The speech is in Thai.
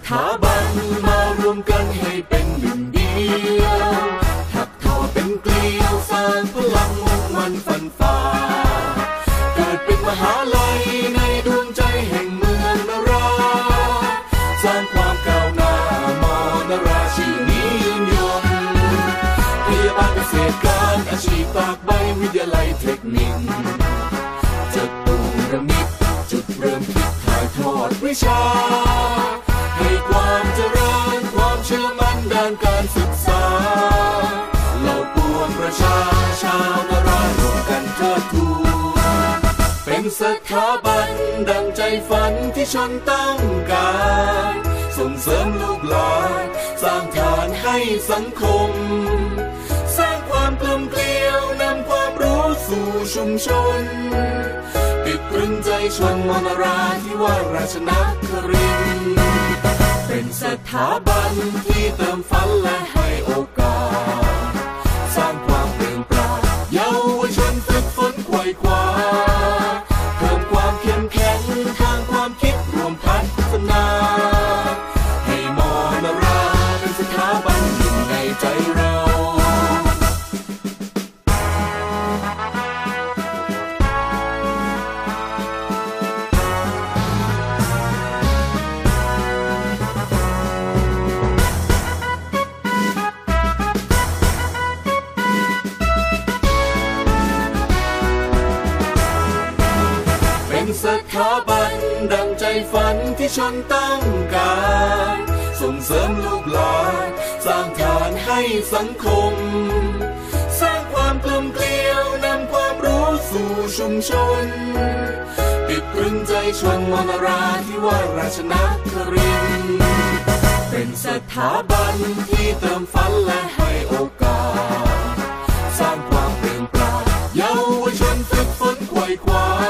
ถาบันมารวมกันให้เป็นหนึ่งเดียวถักทอเป็นเกลียวสร้างพลังมุ่งมั่นฟันฝ่าเกิดเป็นมหาลัยในดวงใจแห่งเมืองนราสร้างความก้าวหน้ามอนราชื่อนี้ยืนยงพยาบาลเกษตรการอาชีพตากใบวิทยาลัยเทคนิคจะตูระมิดจุดเริ่มคิดถ่ายทอดวิชาให้ความเจริญความเชื่อมั่นด้านการศึกษาเหล่าปวงประชาชาวนารารวมกันเทิดทูนเป็นสถาบันดังใจฝันที่ชนต้องการส่งเสริมลูกหลานสร้างฐานให้สังคมสร้างความกลมเกลียวนำความรู้สู่ชุมชนติดตรึงใจชนมนราที่ว่าราชนครินทร์เป็นสถาบันที่เติมฝันและให้โอกาสสร้างความเปลี่ยนแปลงเยาวชนฝึกฝนไขว่คว้าเพิ่มความเข้มแข็งทางความคิดรวมพัฒนาให้มนราเป็นสถาบันหนึ่งในใจเราสถาบันดังใจฝันที่ชนต้องการส่งเสริมลูกหลานสร้างฐานให้สังคมสร้างความกลมเกลียวนำความรู้สู่ชุมชนติดตรึงใจชนมนราที่ว่าราชนครินทร์เป็นสถาบันที่เติมฝันและให้โอกาสสร้างความเปลี่ยนแปลงเยาวชนฝึกฝนไขว่คว้า